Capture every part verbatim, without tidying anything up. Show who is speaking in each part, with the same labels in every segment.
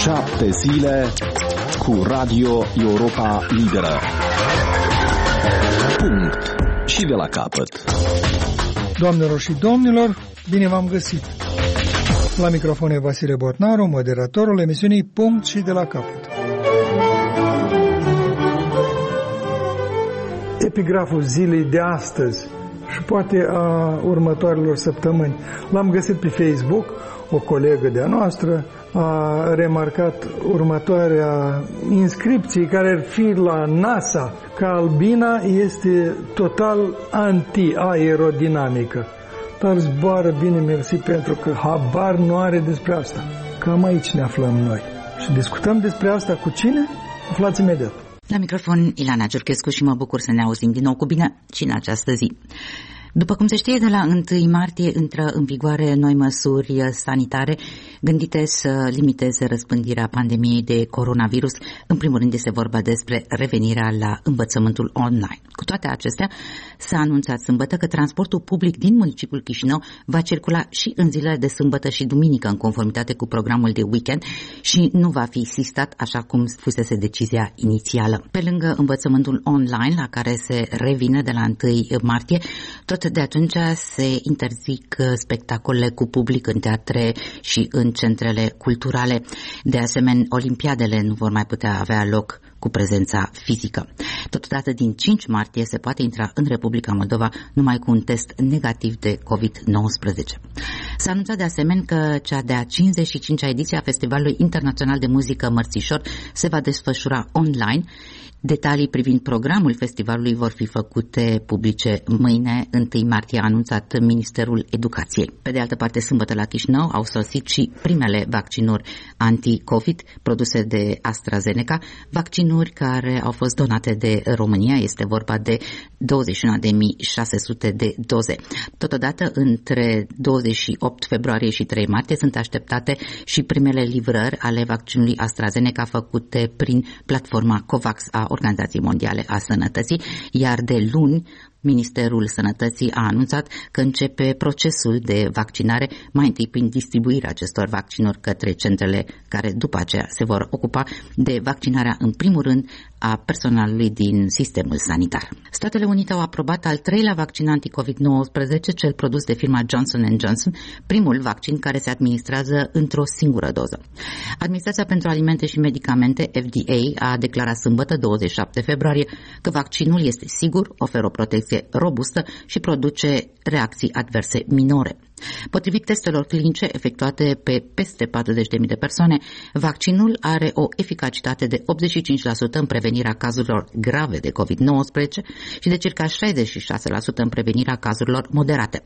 Speaker 1: Șapte zile cu Radio Europa Liberă. Punct. Și de la capăt.
Speaker 2: Doamnelor și domnilor, bine v-am găsit. La microfon e Vasile Botnaru, moderatorul emisiunii Punct și de la capăt. Epigraful zilei de astăzi și poate a următoarelor săptămâni. L-am găsit pe Facebook, o colegă de-a noastră a remarcat următoarea inscripție care ar fi la NASA, că albina este total anti-aerodinamică. Dar zboară bine, mersi, pentru că habar nu are despre asta. Cam aici ne aflăm noi. Și discutăm despre asta cu cine? Aflați imediat.
Speaker 3: La microfon Ilana Giurchescu și mă bucur să ne auzim din nou cu bine și în această zi. După cum se știe, de la întâi martie intră în vigoare noi măsuri sanitare gândite să limiteze răspândirea pandemiei de coronavirus. În primul rând este vorba despre revenirea la învățământul online. Cu toate acestea, s-a anunțat sâmbătă că transportul public din municipiul Chișinău va circula și în zilele de sâmbătă și duminică în conformitate cu programul de weekend și nu va fi sistat așa cum fusese decizia inițială. Pe lângă învățământul online la care se revine de la întâi martie, tot de atunci se interzic spectacolele cu public în teatre și în centrele culturale. De asemenea, olimpiadele nu vor mai putea avea loc cu prezența fizică. Totodată, din cinci martie se poate intra în Republica Moldova numai cu un test negativ de covid nouăsprezece. S-a anunțat de asemenea că cea de-a cincizeci și cincea ediție a Festivalului Internațional de Muzică Mărțișor se va desfășura online. Detalii privind programul festivalului vor fi făcute publice mâine, întâi martie, a anunțat Ministerul Educației. Pe de altă parte, sâmbătă la Chișinău au sosit și primele vaccinuri anti-COVID produse de AstraZeneca, vaccinuri care au fost donate de România, este vorba de douăzeci și unu de mii șase sute de doze. Totodată, între douăzeci și opt februarie și trei martie sunt așteptate și primele livrări ale vaccinului AstraZeneca făcute prin platforma COVAX a Organizației Mondiale a Sănătății, iar de luni Ministerul Sănătății a anunțat că începe procesul de vaccinare, mai întâi prin distribuirea acestor vaccinuri către centrele care după aceea se vor ocupa de vaccinarea în primul rând a personalului din sistemul sanitar. Statele Unite au aprobat al treilea vaccin anti-covid nouăsprezece, cel produs de firma Johnson and Johnson, primul vaccin care se administrează într-o singură doză. Administrația pentru Alimente și Medicamente, F D A, a declarat sâmbătă, douăzeci și șapte februarie, că vaccinul este sigur, oferă o protecție robustă și produce reacții adverse minore. Potrivit testelor clinice efectuate pe peste patruzeci de mii de persoane, vaccinul are o eficacitate de optzeci și cinci la sută în prevenirea cazurilor grave de covid nouăsprezece și de circa șaizeci și șase la sută în prevenirea cazurilor moderate.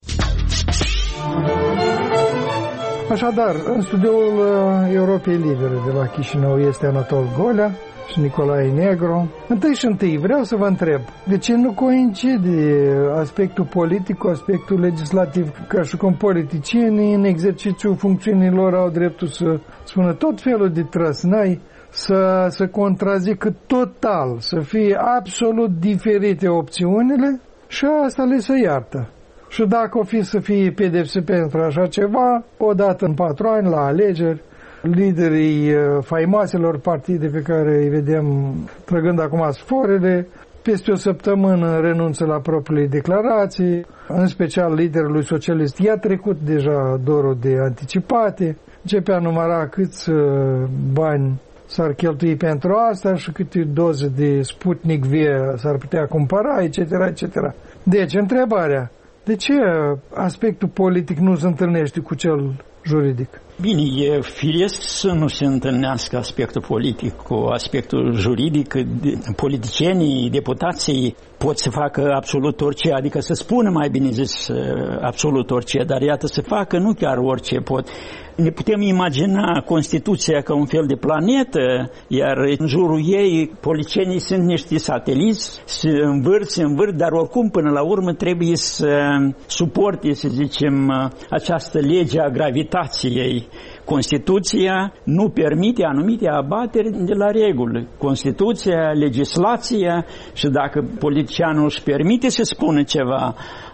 Speaker 2: Așadar, în studioul Europei Libere de la Chișinău este Anatol Golea și Nicolae Negru. Întâi și întâi vreau să vă întreb, de ce nu coincide aspectul politic cu aspectul legislativ, ca și cum politicienii în exercițiul funcțiunilor au dreptul să spună tot felul de trăsnai, să, să contrazică total, să fie absolut diferite opțiunile și asta le se iartă. Și dacă o fi să fie pedepse pentru așa ceva, odată în patru ani la alegeri, liderii faimoaselor partide pe care îi vedem trăgând acum sforele, peste o săptămână renunță la propriile declarații, în special liderului socialist i-a trecut deja dorul de anticipate, începea a număra câți bani s-ar cheltui pentru asta și câte doze de Sputnik V s-ar putea cumpăra, et cetera, et cetera. Deci, întrebarea, de ce aspectul politic nu se întâlnește cu cel juridic?
Speaker 4: Bine, e firesc să nu se întâlnească aspectul politic cu aspectul juridic. Politicienii, deputații pot să facă absolut orice, adică să spună, mai bine zis, absolut orice, dar iată să facă nu chiar orice pot. Ne putem imagina Constituția ca un fel de planetă, iar în jurul ei politicienii sunt niște sateliți, se învârt, se învârt, dar oricum până la urmă trebuie să suporte, să zicem, această lege a gravitației. Constituția nu permite anumite abateri de la regulă. Constituția, legislația, și dacă politicianul își permite să spună ceva,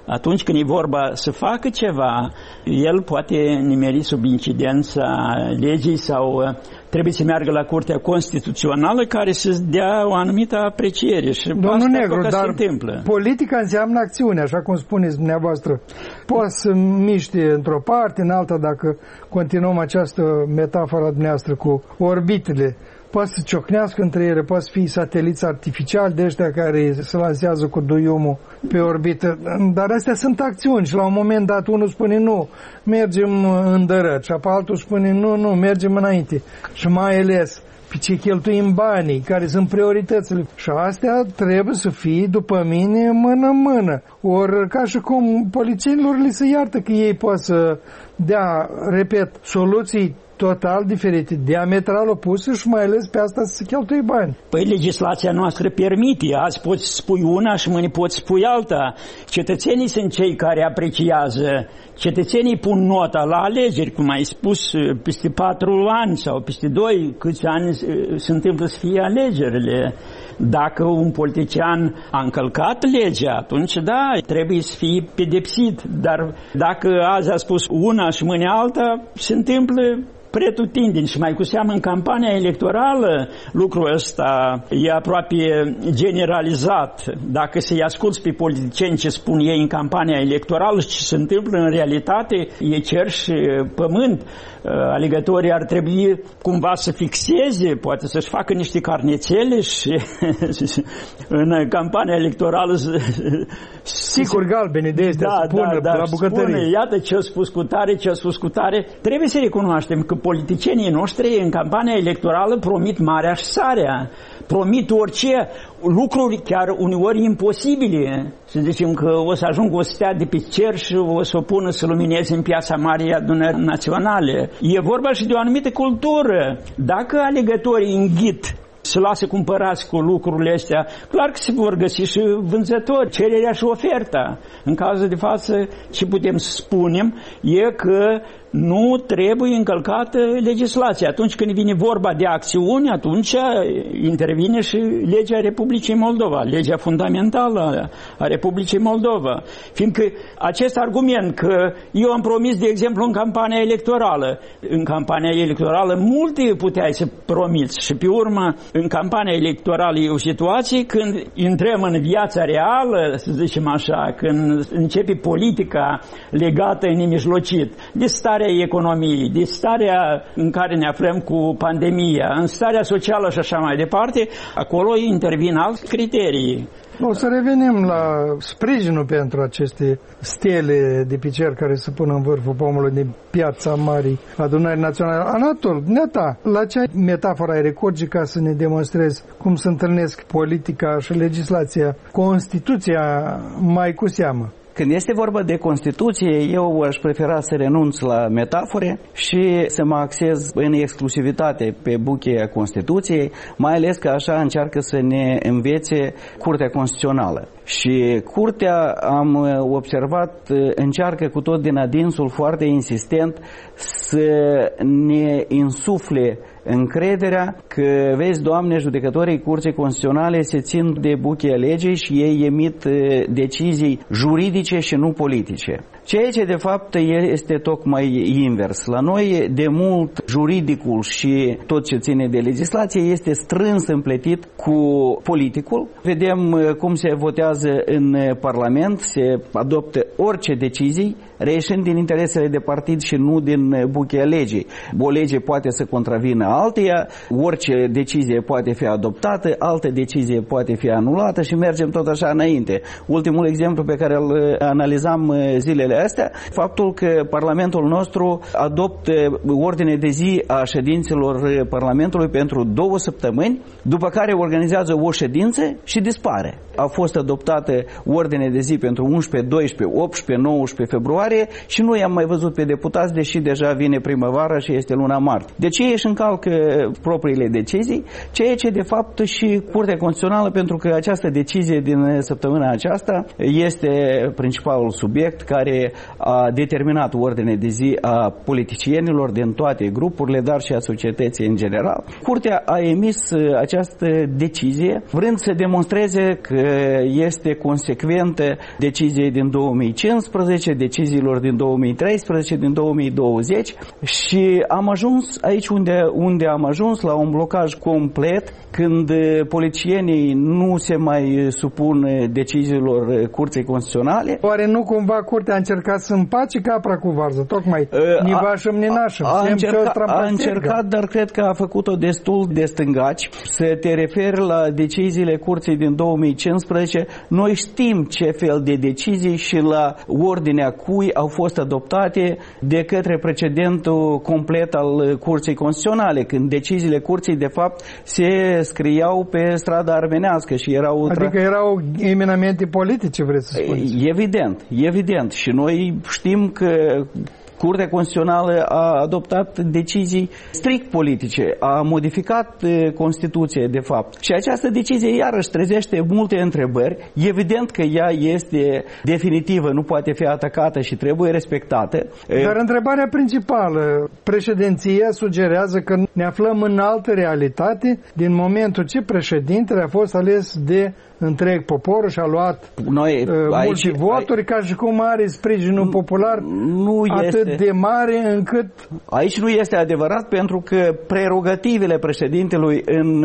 Speaker 4: Atunci când e vorba să facă ceva, el poate nimeri sub incidența legii sau trebuie să meargă la Curtea Constituțională care să dea o anumită apreciere. Și
Speaker 2: Domnul Negru, dar
Speaker 4: se întâmplă.
Speaker 2: Politica înseamnă acțiune, așa cum spuneți dumneavoastră. Poate să miște într-o parte, în alta, dacă continuăm această metaforă a dumneavoastră cu orbitele. Poate să ciocnească între ele, poate să fie sateliți artificiali de ăștia care se lansează cu duiumul pe orbită, dar astea sunt acțiuni și la un moment dat unul spune nu, mergem în dărăt și apoi altul spune nu, nu, mergem înainte și mai ales pe ce cheltuim banii, care sunt prioritățile. Și astea trebuie să fie, după mine, mână-mână. Ori ca și cum polițienilor li se iartă că ei pot să dea, repet, soluții total diferite, diametral opuse și mai ales pe asta să se cheltuie bani.
Speaker 4: Păi legislația noastră permite. Azi poți spui una și mâine poți spui alta. Cetățenii sunt cei care apreciază. Cetățenii pun nota la alegeri, cum ai spus, peste patru ani sau peste doi, câți ani se întâmplă să fie alegerile. Dacă un politician a încălcat legea, atunci da, trebuie să fie pedepsit. Dar dacă azi a spus una și mâine alta, se întâmplă pretutindeni și mai cu seamă în campania electorală lucrul ăsta e aproape generalizat. Dacă să-i asculți pe politicieni ce spun ei în campania electorală și ce se întâmplă în realitate, e cer și pământ. Alegătorii ar trebui cumva să fixeze, poate să-și facă niște carnețele și în campania electorală
Speaker 2: sticuri galbene de astea
Speaker 4: da,
Speaker 2: să pună
Speaker 4: da, da,
Speaker 2: la bucătărie.
Speaker 4: Spune, iată ce a spus cu tare, ce a spus cu tare. Trebuie să recunoaștem că politicienii noștri în campania electorală promit marea și sarea. Promit orice lucruri chiar uneori imposibile. Să zicem că o să ajungă o stea de pe cer și o să o pună să lumineze în Piața Marii Adunări Naționale. E vorba și de o anumită cultură. Dacă alegătorii înghit să lasă cumpărați cu lucrurile astea, clar că se vor găsi și vânzători, cererea și oferta. În cazul de față, ce putem să spunem e că nu trebuie încălcată legislația. Atunci când vine vorba de acțiuni, atunci intervine și legea Republicii Moldova, legea fundamentală a Republicii Moldova. Fiindcă acest argument că eu am promis, de exemplu, în campania electorală, în campania electorală multe puteai să promiți și pe urmă în campania electorală e o situație când intrăm în viața reală, să zicem așa, când începe politica legată nemijlocit de starea economiei, de starea în care ne aflăm cu pandemia, în starea socială și așa mai departe, acolo intervin alți criterii.
Speaker 2: O să revenim la sprijinul pentru aceste stele de pe cer care se pun în vârful pomului din Piața Marii Adunării Naționale. Anatol, neta, la ce metaforă ai recurge ca să ne demonstrezi cum se întâlnesc politica și legislația, Constituția mai cu seamă?
Speaker 5: Când este vorba de Constituție, eu aș prefera să renunț la metafore și să mă axez în exclusivitate pe bucheia Constituției, mai ales că așa încearcă să ne învețe Curtea Constituțională. Și Curtea, am observat, încearcă cu tot din adinsul foarte insistent să ne insufle încrederea că, vezi, Doamne, judecătorii Curții Constituționale se țin de bucheia legii și ei emit decizii juridice și nu politice. Ceea ce, de fapt, este tocmai invers. La noi, de mult, juridicul și tot ce ține de legislație este strâns împletit cu politicul. Vedem cum se votează în Parlament, se adoptă orice decizii, reieșind din interesele de partid și nu din bucheia legii. O lege poate să contravină alteia, orice decizie poate fi adoptată, altă decizie poate fi anulată și mergem tot așa înainte. Ultimul exemplu pe care îl analizam zilele astea, faptul că Parlamentul nostru adoptă ordine de zi a ședințelor Parlamentului pentru două săptămâni, după care organizează o ședință și dispare. A fost adoptată ordine de zi pentru unsprezece, doisprezece, optsprezece, nouăsprezece februarie, februarie și nu i-am mai văzut pe deputați, deși deja vine primăvara și este luna martie. De ce își încalcă propriile decizii, ceea ce de fapt și Curtea Constituțională, pentru că această decizie din săptămâna aceasta este principalul subiect care a determinat ordinea de zi a politicienilor din toate grupurile, dar și a societății în general. Curtea a emis această decizie vrând să demonstreze că este consecventă deciziei din două mii cincisprezece, deciziilor din două mii treisprezece, din două mii douăzeci și am ajuns aici unde, unde am ajuns la un blocaj complet când politicienii nu se mai supun deciziilor Curții Constituționale.
Speaker 2: Oare nu cumva Curtea a încercat să împace capra cu varză? Tocmai nivașăm, ninașăm.
Speaker 5: A, a, încerca, a încercat, dar cred că a făcut-o destul de stângaci. Să te referi la deciziile Curții din două mii cincisprezece, noi știm ce fel de decizii și la ordinea cui au fost adoptate de către precedentul complet al Curții Constituționale, când deciziile Curții de fapt se scriau pe strada armenească și erau...
Speaker 2: Adică erau eminamente politice, vreți să spuneți?
Speaker 5: Evident, evident. Și noi știm că Curtea Constituțională a adoptat decizii strict politice, a modificat Constituția, de fapt. Și această decizie iarăși trezește multe întrebări. Evident că ea este definitivă, nu poate fi atacată și trebuie respectată.
Speaker 2: Dar întrebarea principală, președinția sugerează că ne aflăm în altă realitate din momentul ce președintele a fost ales de întreg poporul și a luat Noi, uh, aici, multe voturi, aici, ca și cum are sprijinul popular nu atât este, de mare încât...
Speaker 5: Aici nu este adevărat, pentru că prerogativele președintelui în...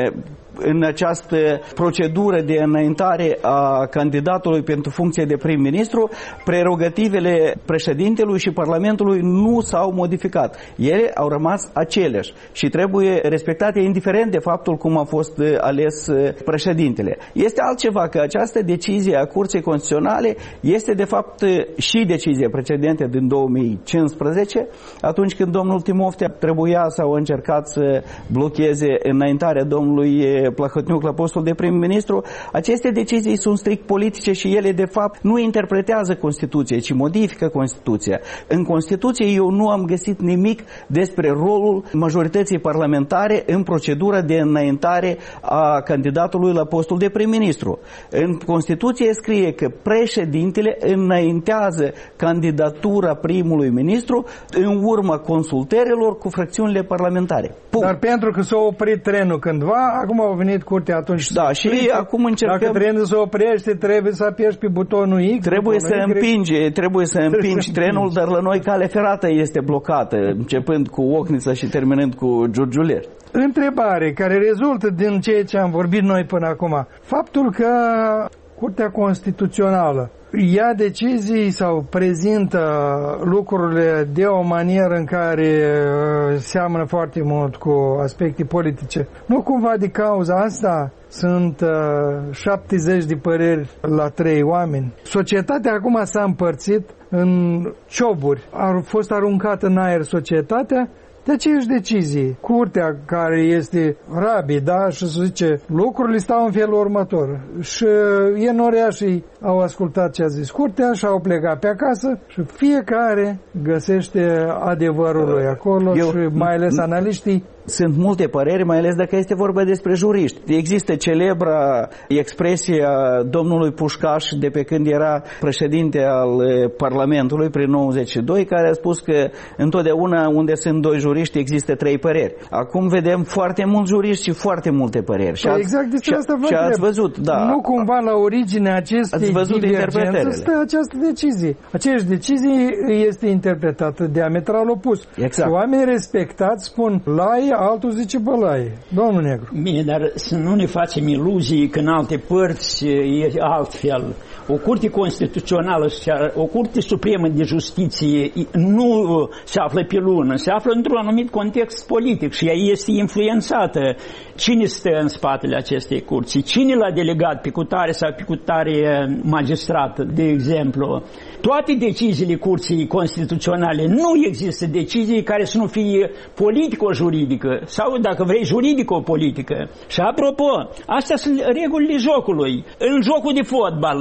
Speaker 5: în această procedură de înaintare a candidatului pentru funcție de prim-ministru, prerogativele președintelui și Parlamentului nu s-au modificat. Ele au rămas aceleași și trebuie respectate indiferent de faptul cum a fost ales președintele. Este altceva că această decizie a Curții Constituționale este de fapt și decizia precedentă din două mii cincisprezece, atunci când domnul Timofte trebuia sau a încercat să blocheze înaintarea domnului Plahotniuc la postul de prim-ministru. Aceste decizii sunt strict politice și ele de fapt nu interpretează Constituția, ci modifică Constituția. În Constituție eu nu am găsit nimic despre rolul majorității parlamentare în procedura de înaintare a candidatului la postul de prim-ministru. În Constituție scrie că președintele înaintează candidatura primului ministru în urma consultărilor cu fracțiunile parlamentare. Punct.
Speaker 2: Dar pentru că s-a oprit trenul cândva, acum au venit Curtea atunci.
Speaker 5: Da, și plice. Acum încercăm...
Speaker 2: Dacă trenul se oprește, trebuie să apeși pe butonul X.
Speaker 5: Trebuie
Speaker 2: butonul
Speaker 5: să
Speaker 2: Y.
Speaker 5: împinge, trebuie să împingi trenul, dar la noi calea ferată este blocată, începând cu Ochnița și terminând cu Giurgiuler.
Speaker 2: Întrebare care rezultă din ceea ce am vorbit noi până acum. Faptul că Curtea Constituțională ia decizii sau prezintă lucrurile de o manieră în care seamănă foarte mult cu aspecte politice. Nu cumva de cauza asta sunt uh, șaptezeci de păreri la trei oameni. Societatea acum s-a împărțit în cioburi. A fost aruncată în aer societatea de aceeași decizie. Curtea, care este rabi, da, și să zice, lucrurile stau în felul următor. Și enoreașii au ascultat ce a zis Curtea și au plecat pe acasă și fiecare găsește adevărul lui acolo. Eu, și mai ales analiștii.
Speaker 5: Sunt multe păreri, mai ales dacă este vorba despre juriști. Există celebra expresie a domnului Pușcaș de pe când era președinte al Parlamentului prin nouăzeci și doi, care a spus că întotdeauna unde sunt doi juriști există trei păreri. Acum vedem foarte mulți juriști și foarte multe păreri. Și
Speaker 2: păi exact despre asta vă
Speaker 5: și ați văzut, da.
Speaker 2: Nu cumva la originea acestei divergențe stă această decizie. Aceeași decizie este interpretată diametral opus.
Speaker 5: Exact.
Speaker 2: Oamenii respectați spun lai, altul zice bălaie. Domnul Negru.
Speaker 4: Bine, dar să nu ne facem iluzii că în alte părți e altfel. O curte constituțională, o curte supremă de justiție nu se află pe lună, se află într-un anumit context politic și ea este influențată. Cine stă în spatele acestei curți? Cine l-a delegat pe cutare sau pe cutare magistrat, de exemplu? Toate deciziile Curții Constituționale, nu există decizii care să nu fie politico-juridică sau, dacă vrei, juridico-politică. Și apropo, astea sunt regulile jocului. În jocul de fotbal,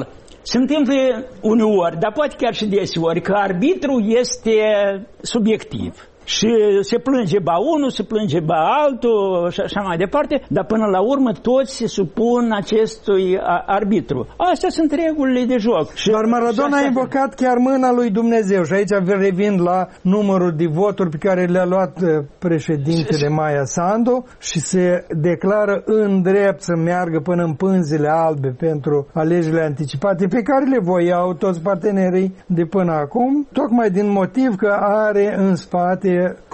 Speaker 4: Se întâmplă uneori, dar poate chiar și deseori, că arbitrul este subiectiv. Și se plânge ba unul, se plânge ba altul și așa mai departe, dar până la urmă toți se supun acestui arbitru. Astea sunt regulile de joc.
Speaker 2: Și dar Maradona a invocat chiar mâna lui Dumnezeu și aici revin la numărul de voturi pe care le-a luat președintele Maia Sandu și se declară în drept să meargă până în pânzele albe pentru alegerile anticipate pe care le voiau toți partenerii de până acum, tocmai din motiv că are în spate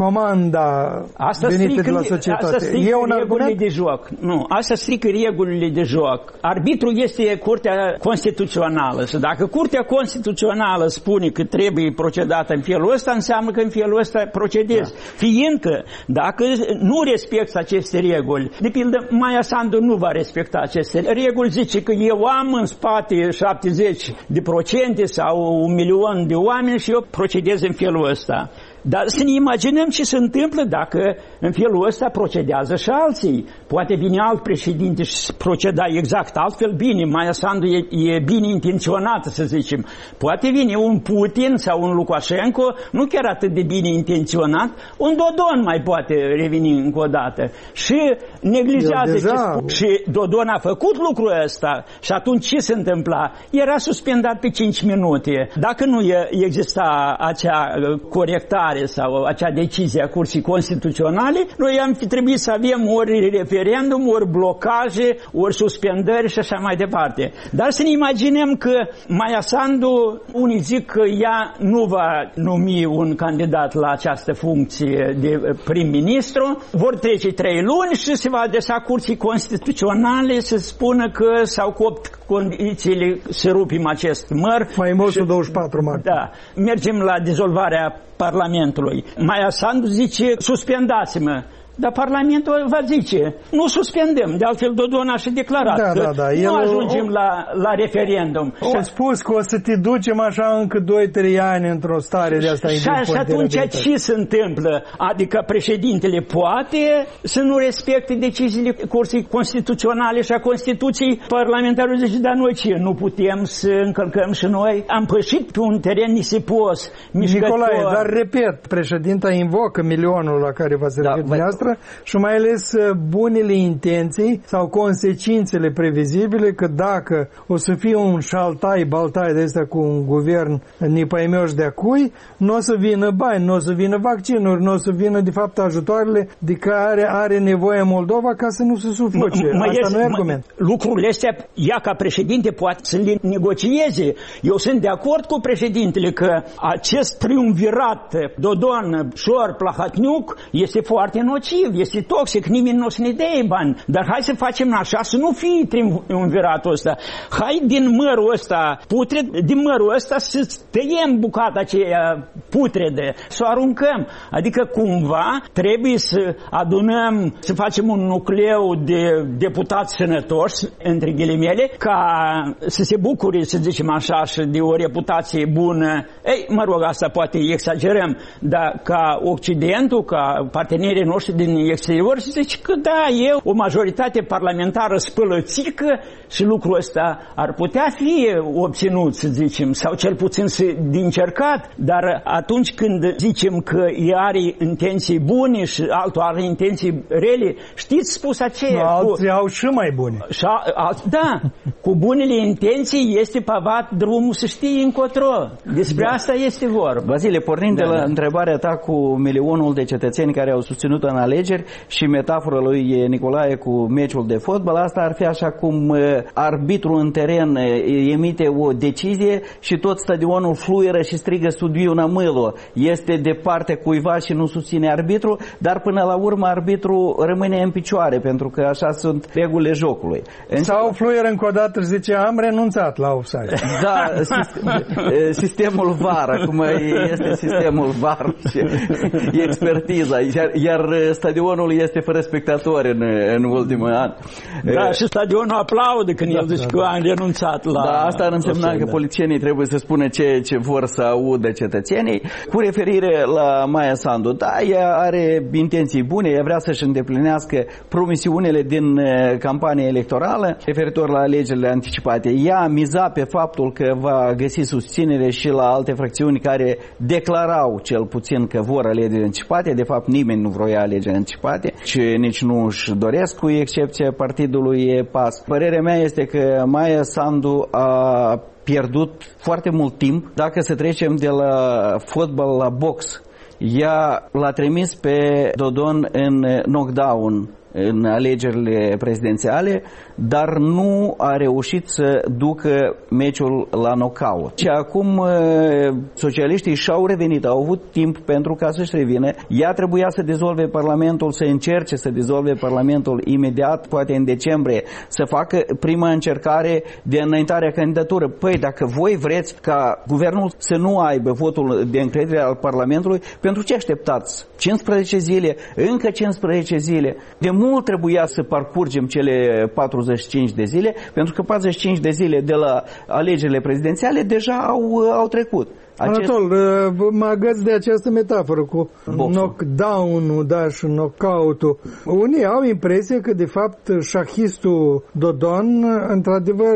Speaker 2: comanda
Speaker 4: asta
Speaker 2: venită
Speaker 4: strică,
Speaker 2: de la societate.
Speaker 4: Asta strică
Speaker 2: e un
Speaker 4: regulile
Speaker 2: argument?
Speaker 4: de joc. Nu, asta strică regulile de joc. Arbitrul este Curtea Constituțională. Și dacă Curtea Constituțională spune că trebuie procedată în felul ăsta, înseamnă că în felul ăsta procedezi. Da. Fiindcă dacă nu respecti aceste reguli, de pildă Maia Sandu nu va respecta aceste reguli, zice că eu am în spate șaptezeci de procente sau un milion de oameni și eu procedez în felul ăsta. Dar să ne imaginăm ce se întâmplă dacă în felul ăsta procedează și alții. Poate vine alt președinte și proceda exact altfel bine. Maia Sandu e, e bine intenționat, să zicem. Poate vine un Putin sau un Lukashenko, nu chiar atât de bine intenționat, un Dodon mai poate reveni încă o dată. Și neglijează
Speaker 2: deja...
Speaker 4: ce... Și Dodon a făcut lucrul ăsta și atunci ce se întâmpla? Era suspendat pe cinci minute. Dacă nu exista acea corectare sau acea decizie a Curții Constituționale, noi am fi trebuit să avem ori referendum, ori blocaje, ori suspendări și așa mai departe. Dar să ne imaginăm că Maia Sandu, unii zic că ea nu va numi un candidat la această funcție de prim-ministru, vor trece trei luni și se va adresa Curții Constituționale să spună că s-au copt condițiile să rupim acest măr.
Speaker 2: Faimosul douăzeci și patru martie.
Speaker 4: Da. Mergem la dizolvarea Parlamentului. Maia Sandu zice, suspendați-mă. Dar Parlamentul va zice, nu suspendăm. De altfel, Dodon a și declarat
Speaker 2: da,
Speaker 4: că
Speaker 2: da, da.
Speaker 4: nu
Speaker 2: El
Speaker 4: ajungem
Speaker 2: o...
Speaker 4: la, la referendum.
Speaker 2: Și a spus că o să te ducem așa încă doi trei ani într-o stare de asta.
Speaker 4: Și, și atunci ce se întâmplă? Adică președintele poate să nu respecte deciziile Curții Constituționale și a Constituției. Parlamentarul zice, dar noi ce? Nu putem să încălcăm și noi? Am pășit pe un teren nisipos, mișcător.
Speaker 2: Nicolae, dar repet, președinta invocă milionul la care v-ați referit dumneavoastră și mai ales bunele intenții sau consecințele previzibile că dacă o să fie un șaltai-baltai de ăsta cu un guvern nipăimioș de acui, nu o să vină bani, nu o să vină vaccinuri, nu o să vină de fapt ajutoarele de care are nevoie Moldova ca să nu se sufoce.
Speaker 4: M-
Speaker 2: Asta
Speaker 4: este,
Speaker 2: nu e argument.
Speaker 4: Lucrurile astea, ea ca președinte poate să le negocieze. Eu sunt de acord cu președintele că acest triumvirat Dodon, Șor, Plahatniuc este foarte nociv. Este toxic, nimeni nu o să ne dea bani. Dar hai să facem așa, să nu fie triumviratul ăsta. Hai din mărul ăsta putred, din mărul ăsta să tăiem bucata aceea putrede, să o aruncăm. Adică cumva trebuie să adunăm, să facem un nucleu de deputați sănătoși, între ghilimele, ca să se bucure, să zicem așa, și de o reputație bună. Ei, mă rog, asta poate exagerăm, dar ca Occidentul, ca partenerii noștri din exterior, și zice că da, e o majoritate parlamentară spălățică și lucrul ăsta ar putea fi obținut, să zicem, sau cel puțin să, de încercat, dar atunci când zicem că ea are intenții bune și altul are intenții rele, știți spus aceea?
Speaker 2: No, alții cu, au și mai bune.
Speaker 4: Și a, a, da, cu bunele intenții este pavat drumul să știi încotro. Despre da. Asta este vorba.
Speaker 5: Vasile, pornind da, de la
Speaker 4: da.
Speaker 5: întrebarea ta cu milionul de cetățeni care au susținut în alegeri și metafora lui Nicolae cu meciul de fotbal, asta ar fi așa cum arbitrul în teren emite o decizie și tot stadionul fluieră și strigă studiul mâlo. Este de parte cuiva și nu susține arbitru, dar până la urmă arbitru rămâne în picioare, pentru că așa sunt regulile jocului.
Speaker 2: Sau fluieră încă o dată și zice, am renunțat la offside.
Speaker 5: Da, sistemul V A R, acum este sistemul V A R și expertiza, iar, iar stadionul este fără spectatori în, în ultimul an.
Speaker 4: Da, și stadionul aplaudă când da, el zice da, că a renunțat la...
Speaker 5: Da, asta ar însemna că politicienii trebuie să spună ce, ce vor să audă cetățenii. Cu referire la Maia Sandu, da, ea are intenții bune, ea vrea să-și îndeplinească promisiunile din campania electorală referitor la alegerile anticipate. Ea miza pe faptul că va găsi susținere și la alte fracțiuni care declarau cel puțin că vor alegeri anticipate. De fapt, nimeni nu vroia alegeri anticipate și nici nu își doresc, cu excepția partidului P A S. Părerea mea este că Maia Sandu a pierdut foarte mult timp. Dacă să trecem de la fotbal la box, ea l-a trimis pe Dodon în knockdown în alegerile prezidențiale, dar nu a reușit să ducă meciul la knockout. Și acum socialiștii și-au revenit, au avut timp pentru ca să-și revină. Ea trebuia să dizolve Parlamentul, să încerce să dizolve Parlamentul imediat, poate în decembrie, să facă prima încercare de înaintare a candidatură. Păi, dacă voi vreți ca guvernul să nu aibă votul de încredere al Parlamentului, pentru ce așteptați? cincisprezece zile, încă cincisprezece zile. De mult trebuia să parcurgem cele patruzeci și cinci de zile, pentru că patruzeci și cinci de zile de la alegerile prezidențiale deja au, au trecut.
Speaker 2: Acest... Anatol, mă agăț de această metaforă cu boxul. Knockdown-ul, da, și knockout-ul. Unii au impresia că, de fapt, șahistul Dodon, într-adevăr,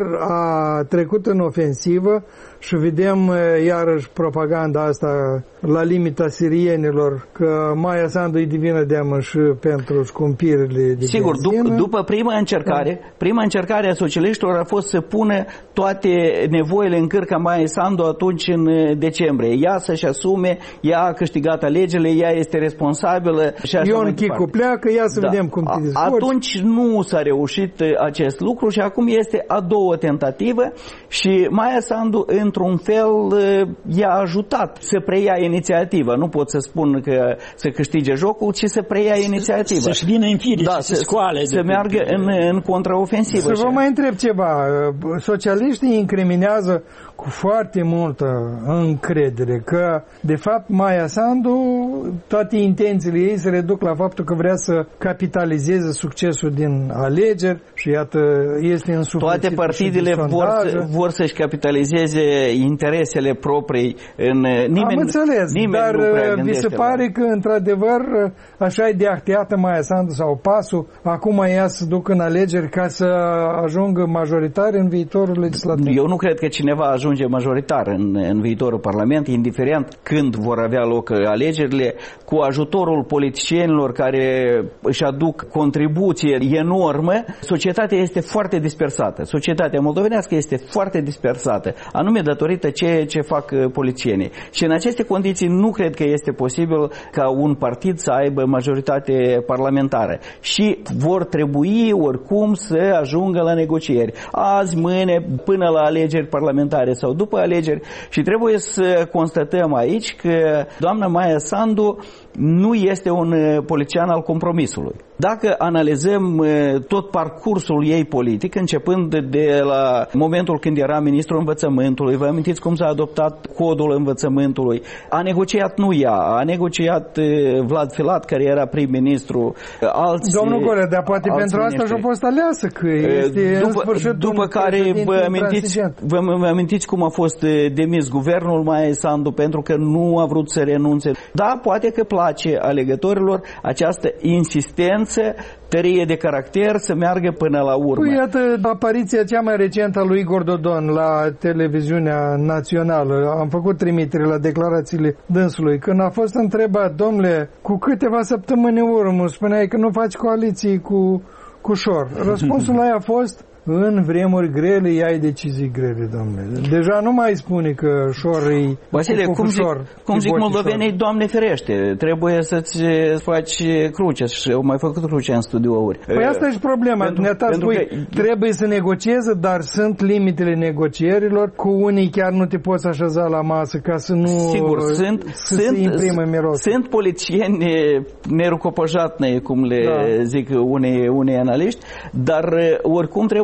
Speaker 2: a trecut în ofensivă și vedem iarăși propaganda asta la limita sirienilor, că Maia Sandu e divină deamă și pentru scumpirile de
Speaker 5: Sigur,
Speaker 2: benzină.
Speaker 5: Dup- după prima încercare, da. prima încercare a socialiștilor a fost să pună toate nevoile în cârca Maia Sandu atunci în decembrie. Ea să-și asume, ea a câștigat alegerile, ea este responsabilă și așa
Speaker 2: Ion Chicu pleacă, ia să
Speaker 5: da.
Speaker 2: vedem cum te descurci.
Speaker 5: Atunci nu s-a reușit acest lucru și acum este a doua tentativă și Maia Sandu, într-un fel, i-a ajutat să preia inițiativa. Nu pot să spun că să câștige jocul, ci să preia inițiativa.
Speaker 4: Să-și vină în fire,
Speaker 5: da,
Speaker 4: să se scoale.
Speaker 5: Să meargă în, în contraofensivă.
Speaker 2: Să vă mai întreb ceva. Socialiștii incriminează cu foarte multă încredere că, de fapt, Maia Sandu, toate intențiile ei se reduc la faptul că vrea să capitalizeze succesul din alegeri și, iată, este însuflețit.
Speaker 5: Toate partidele vor, să, vor să-și capitalizeze interesele proprii în nimeni.
Speaker 2: Am înțeles,
Speaker 5: nimeni
Speaker 2: dar
Speaker 5: nu
Speaker 2: vi se pare că, într-adevăr, așa e de acteată Maia Sandu sau Pasul, acum ea să duc în alegeri ca să ajungă majoritar în viitorul legislativ?
Speaker 5: Eu nu cred că cineva ajunge majoritar în, în viitorul Parlament, indiferent când vor avea loc alegerile, cu ajutorul politicienilor care își aduc contribuție enormă. Societatea este foarte dispersată. Societatea moldovenească este foarte dispersată, anume datorită ceea ce fac politicienii. Și în aceste condiții nu cred că este posibil ca un partid să aibă majoritate parlamentară. Și vor trebui oricum să ajungă la negocieri. Azi, mâine, până la alegeri parlamentare sau după alegeri. Și trebuie să constatăm aici că doamna Maia Sandu nu este un politician al compromisului. Dacă analizăm tot parcursul ei politic, începând de la momentul când era ministrul învățământului, vă amintiți cum s-a adoptat codul învățământului, a negociat nu ea, a negociat Vlad Filat, care era prim-ministru, alți...
Speaker 2: Domnul Golea, dar poate pentru asta și-a fost aleasă, că este
Speaker 5: după,
Speaker 2: în sfârșit
Speaker 5: după care vă amintiți, vă, vă amintiți cum a fost demis guvernul Maia Sandu pentru că nu a vrut să renunțe. Da, poate că place alegătorilor această insistență, tărie de caracter să meargă până la urmă.
Speaker 2: Păi, iată apariția cea mai recentă a lui Igor Dodon la televiziunea națională. Am făcut trimitere la declarațiile dânsului. Când a fost întrebat, domnule, cu câteva săptămâni în urmă, spuneai că nu faci coaliții cu, cu Șor. Răspunsul la ea a fost: în vremuri grele iai decizii grele, domnule. Deja nu mai spune că Șor e
Speaker 5: Vasile, cum zic, cum zic moldovenii, Doamne ferește, trebuie să-ți faci cruce și au mai făcut cruce în studiouri.
Speaker 2: Păi asta e problema. Dumneata spui, că... trebuie să negocieze, dar sunt limitele negocierilor. Cu unii chiar nu te poți așeza la masă ca să nu
Speaker 5: Sigur, sunt,
Speaker 2: să
Speaker 5: sunt,
Speaker 2: se imprime miros.
Speaker 5: Sunt politicieni nerukopăjatne, cum le da. zic unei, unei analiști, dar oricum trebuie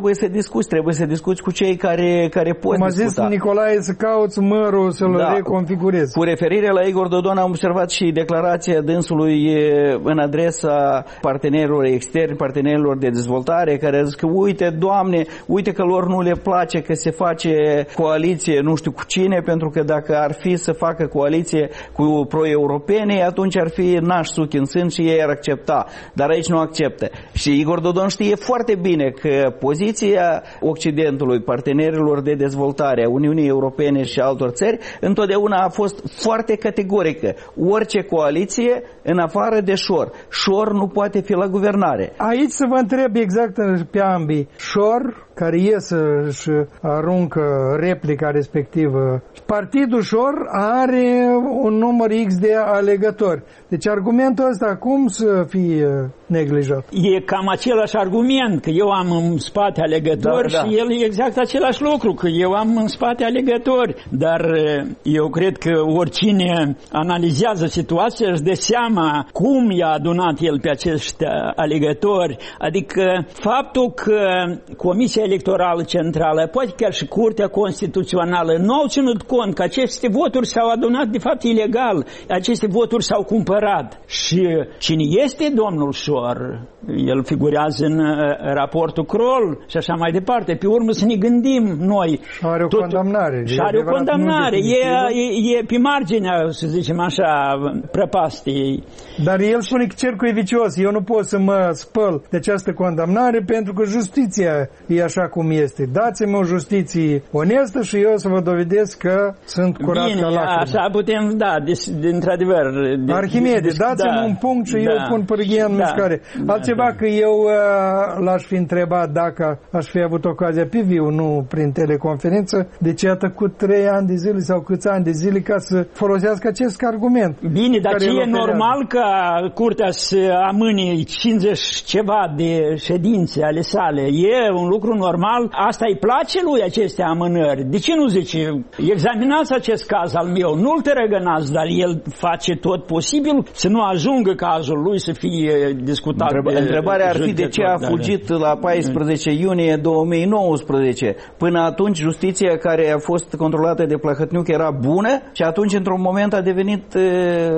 Speaker 5: trebuie să discuți, trebuie să discuți cu cei care, care pot
Speaker 2: Cum a
Speaker 5: discuta.
Speaker 2: zis Nicolae, să cauți mărul, să-l
Speaker 5: Da.
Speaker 2: reconfigurezi.
Speaker 5: Cu referire la Igor Dodon am observat și declarația dânsului în adresa partenerilor externi, partenerilor de dezvoltare, care a zis că uite, Doamne, uite că lor nu le place că se face coaliție nu știu cu cine, pentru că dacă ar fi să facă coaliție cu pro-europene, atunci ar fi naș suc în sân și ei ar accepta. Dar aici nu acceptă. Și Igor Dodon știe foarte bine că poziția Occidentului, partenerilor de dezvoltare a Uniunii Europene și altor țări, întotdeauna a fost foarte categorică. Orice coaliție în afară de Șor. Șor nu poate fi la guvernare.
Speaker 2: Aici să vă întreb exact pe ambii. Șor, care iese și aruncă replica respectivă. Partidul Șor are un număr X de alegători. Deci argumentul ăsta cum să fie neglijat?
Speaker 4: E cam același argument, că eu am în spate alegători,
Speaker 5: Da, da.
Speaker 4: și el e exact același lucru, că eu am în spate alegători. Dar eu cred că oricine analizează situația își dă seama cum i-a adunat el pe acești alegători. Adică faptul că Comisia Electorală Centrală, poate chiar și Curtea Constituțională, nu au ținut cont că aceste voturi s-au adunat de fapt ilegal. Aceste voturi s-au cumpărat. Și cine este domnul Șor? El figurează în raportul Kroll și așa mai departe. Pe urmă să ne gândim noi.
Speaker 2: Și are o
Speaker 4: Tot,
Speaker 2: condamnare.
Speaker 4: Și are o condamnare. E, e, e pe marginea, să zicem așa, prăpastiei.
Speaker 2: Dar el spune că cercul e vicios. Eu nu pot să mă spăl de această condamnare pentru că justiția e așa cum este. Dați-mi o justiție onestă și eu să vă dovedesc că sunt curat
Speaker 4: Bine,
Speaker 2: ca lacrimă.
Speaker 4: așa putem, da, de, de, într-adevăr. De,
Speaker 2: Arhimede,
Speaker 4: de,
Speaker 2: dați-mi
Speaker 4: da,
Speaker 2: un punct și
Speaker 4: da,
Speaker 2: eu pun pârghia în
Speaker 4: da,
Speaker 2: mișcare.
Speaker 4: da,
Speaker 2: Altceva
Speaker 4: da.
Speaker 2: că eu uh, l-aș fi întrebat dacă aș fi avut ocazia pe viu, nu prin teleconferință, deci iată cu trei ani de zile sau câți ani de zile ca să folosească acest argument.
Speaker 4: Bine, dar
Speaker 2: care
Speaker 4: ce
Speaker 2: îl
Speaker 4: e
Speaker 2: oferează.
Speaker 4: normal ca curtea să amâne cincizeci ceva de ședințe ale sale? E un lucru normal? Asta îi place lui, aceste amânări? De ce nu zice, examinați acest caz al meu, nu-l tărăgănați, dar el face tot posibil să nu ajungă cazul lui să fie discutat.
Speaker 5: Întreba,
Speaker 4: de
Speaker 5: întrebarea ar fi de ce a
Speaker 4: judecători,
Speaker 5: fugit la paisprezece iunie două mii nouăsprezece. Până atunci justiția care a fost controlată de Plahătniuc era bună și atunci într-un moment a devenit uh,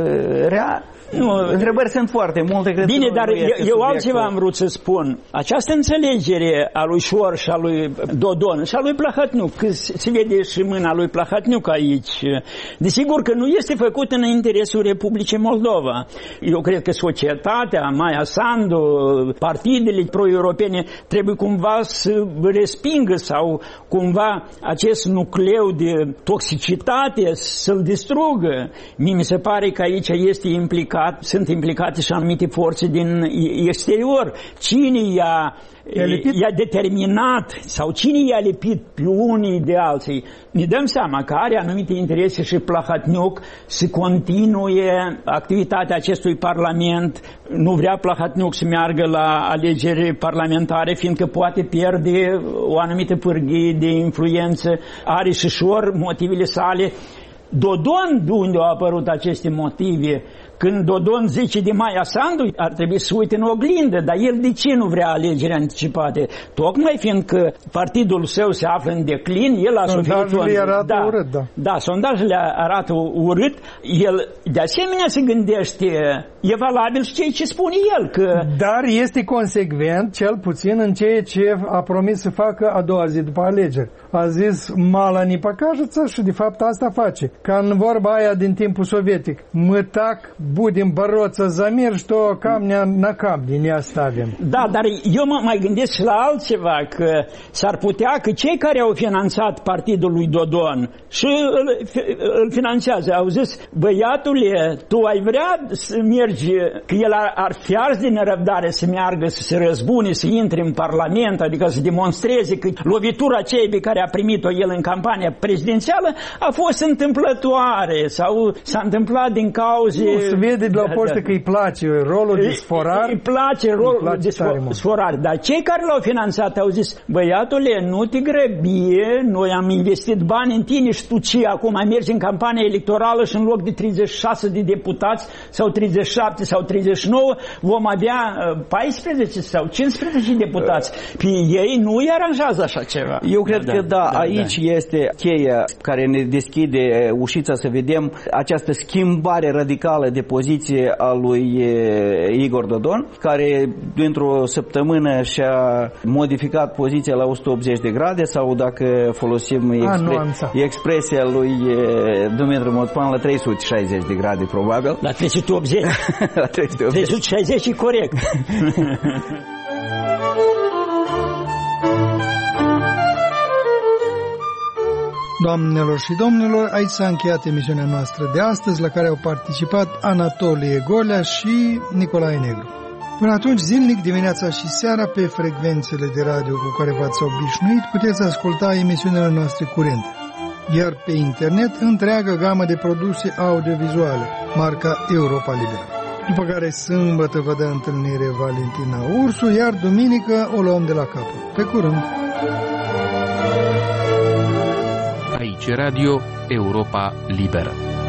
Speaker 5: rea.
Speaker 4: Nu,
Speaker 5: întrebări sunt foarte multe. Cred
Speaker 4: bine,
Speaker 5: că
Speaker 4: dar
Speaker 5: nu este
Speaker 4: eu, eu
Speaker 5: subiectul.
Speaker 4: altceva am vrut să spun. Această înțelegere a lui Șor și a lui Dodon și a lui Plahătniuc, că se vede și mâna lui Plahătniuc aici, desigur că nu este făcut în interesul Republicii Moldova. Eu cred că societatea, Maia Sandu, partidele pro-europene trebuie cumva să respingă sau cumva acest nucleu de toxicitate să-l distrugă. Mie mi se pare că aici este implicat sunt implicate și anumite forțe din exterior. Cine i-a, i-a determinat sau cine i-a lipit pe unii de alții? Ne dăm seama că are anumite interese și Plahătniuc să continue activitatea acestui parlament. Nu vrea Plahătniuc să meargă la alegeri parlamentare, fiindcă poate pierde o anumită pârghie de influență. Are și Șor motivele sale. Dodon, de unde au apărut aceste motive? Când Dodon zice de Maia Sandu, ar trebui să uite în oglindă, dar el de ce nu vrea alegeri anticipate? Tocmai fiindcă partidul său se află în declin, el a suferit...
Speaker 2: Sondajele arată
Speaker 4: da,
Speaker 2: urât, da.
Speaker 4: Da, sondajele arată urât. El, de asemenea, se gândește, e valabil și ceea ce spune el, că...
Speaker 2: Dar este consecvent, cel puțin, în ceea ce a promis să facă a doua zi după alegeri. A zis mala ni покажется și de fapt asta face. Ca în vorba aia din timpul sovietic. Мы так будем бороться за мир, что камня на камне не оставим.
Speaker 4: Da, dar eu mă mai gândesc și la altceva, că s-ar putea că cei care au finanțat partidul lui Dodon și îl, îl finanțează, au zis, băiatule, tu ai vrea să mergi, că el ar, ar fi ars din nerăbdare să meargă, să se răzbune, să intre în Parlament, adică să demonstreze că lovitura aceea pe care a primit-o el în campania prezidențială a fost întâmplătoare sau s-a întâmplat din cauze...
Speaker 2: Nu, se vede de la o poștă că îi place rolul de sforar.
Speaker 4: Îi place rolul
Speaker 2: place
Speaker 4: de sforar. Dar cei care l-au finanțat au zis, băiatule, nu te grăbi, noi am investit bani în tine și tu ce, acum mergi în campania electorală și în loc de treizeci și șase de deputați sau treizeci și șapte sau treizeci și nouă vom avea paisprezece sau cincisprezece deputați. Pe ei nu îi aranjează așa ceva.
Speaker 5: Eu cred
Speaker 4: da,
Speaker 5: că da,
Speaker 4: da
Speaker 5: aici
Speaker 4: da.
Speaker 5: este cheia care ne deschide ușița să vedem această schimbare radicală de poziție a lui Igor Dodon, care dintr-o săptămână și-a modificat poziția la o sută optzeci de grade, sau dacă folosim expre- expresia lui Dumitru Moțpan, la trei sute șaizeci de grade probabil.
Speaker 4: La trei sute optzeci.
Speaker 5: La trei sute optzeci.
Speaker 4: trei sute șaizeci e corect.
Speaker 2: Doamnelor și domnilor, aici s-a încheiat emisiunea noastră de astăzi, la care au participat Anatolie Golea și Nicolae Negru. Până atunci, zilnic, dimineața și seara, pe frecvențele de radio cu care v-ați obișnuit, puteți asculta emisiunile noastre curente. Iar pe internet, întreaga gamă de produse audiovizuale, marca Europa Liberă. După care sâmbătă vă dă întâlnire Valentina Ursu, iar duminică o luăm de la capăt. Pe curând!
Speaker 1: Aici Radio Europa Liberă.